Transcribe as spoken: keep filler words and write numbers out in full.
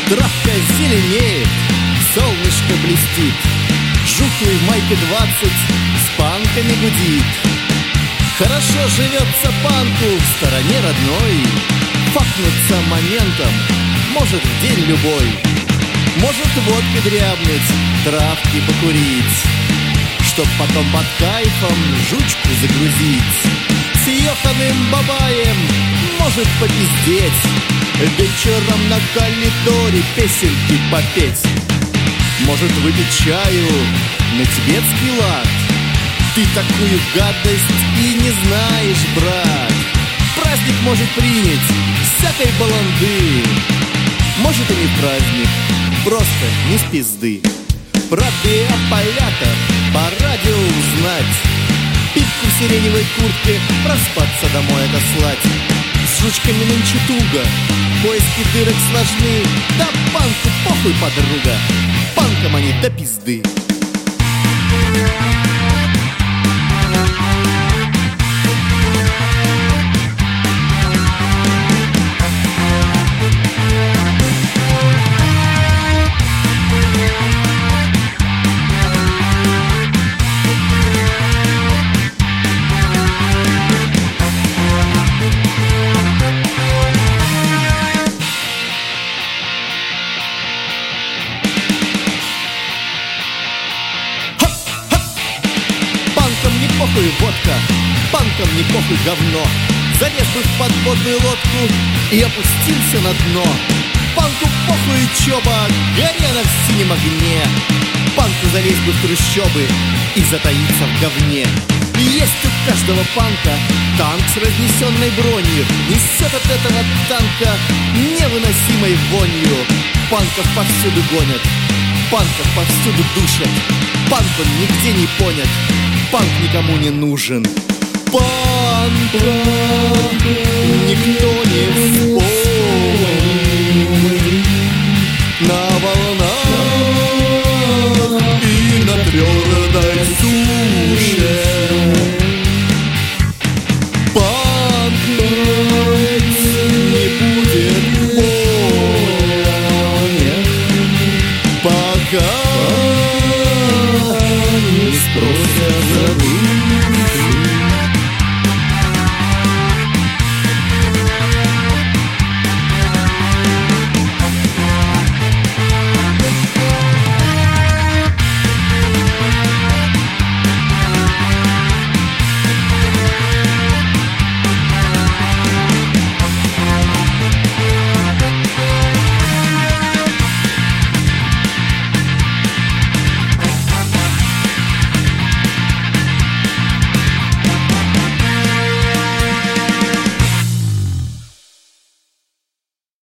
Травка зеленеет, солнышко блестит, жухлый в майке двадцать с панками гудит. Хорошо живется панку в стороне родной, факнуться моментом может в день любой. Может водкой дрябнуть, травки покурить, чтоб потом под кайфом жучку загрузить. С ёханым бабаем может попиздеть, вечером на коридоре песенки попеть. Может выпить чаю на тибетский лад. Ты такую гадость и не знаешь, брат. Праздник может принять всякой баланды. Может и не праздник, просто не с пизды. Про биополята по радио узнать, пивку в сиреневой куртке проспаться домой отослать. С жучками нынче туго, поиски дырок сложны. Да панку похуй, подруга, панкам они до пизды. Похуй водка, панкам не похуй говно. Залез бы в подводную лодку и опустился на дно. Панку похуй чоба, горя на синем огне. Панку залезть бы в трущобы и затаиться в говне. И есть у каждого панка танк с разнесенной бронью. Несет от этого танка невыносимой вонью. Панков повсюду гонят, панков повсюду душат. Панк он нигде не понят, панк никому не нужен. Панка никто не вспомнит.